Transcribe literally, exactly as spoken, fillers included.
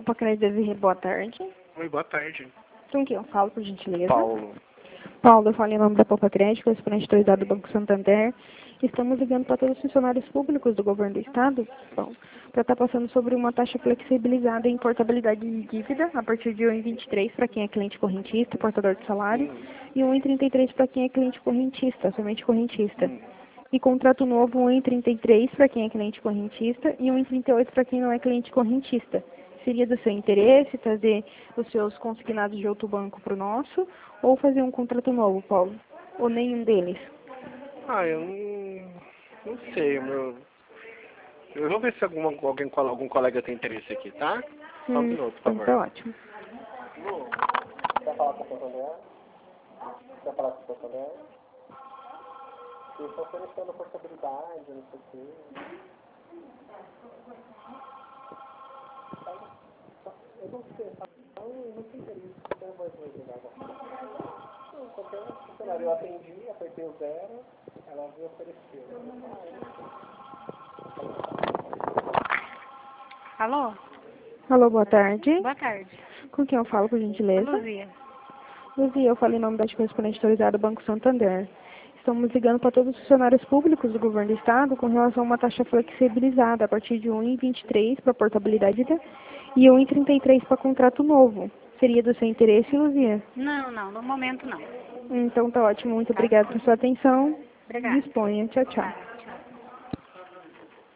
Pacred Desirê, boa tarde. Oi, boa tarde. Com quem eu falo, por gentileza? Paulo. Paulo, eu falo em nome da Poupa Crédito, correspondente autorizado do Banco Santander. Estamos ligando para todos os funcionários públicos do governo do estado, para estar passando sobre uma taxa flexibilizada em portabilidade de dívida a partir de um vírgula vinte e três para quem é cliente correntista, portador de salário, Hum. e um vírgula trinta e três para quem é cliente correntista, somente correntista. Hum. E contrato novo, um vírgula trinta e três para quem é cliente correntista e um vírgula trinta e oito para quem não é cliente correntista. Seria do seu interesse trazer os seus consignados de outro banco para o nosso ou fazer um contrato novo, Paulo? Ou nenhum deles? Ah, eu não, não sei, meu. Eu vou ver se alguma, alguém, algum colega tem interesse aqui, tá? Só um Hum, minuto, por então favor. tá ótimo. Quer falar com o Santander? Quer falar com o Santander? Eles estão oferecendo portabilidade, não sei o quê. Eu não sei, eu não sei interesse, eu não vou desligar agora. Qualquer funcionário, eu atendi, apertei o zero, ela me ofereceu. Alô? Alô, boa tarde. Boa tarde. Com quem eu falo, por gentileza? Luzia. Luzia, eu falo em nome da correspondente autorizada do Banco Santander. Estamos ligando para todos os funcionários públicos do governo do estado com relação a uma taxa flexibilizada a partir de um vírgula vinte e três para portabilidade e um vírgula trinta e três para contrato novo. Seria do seu interesse, Luzia? Não, não, no momento não. Então tá ótimo. Muito Tá? obrigada por sua atenção. Obrigada. Disponha. Tchau, tchau. Tá.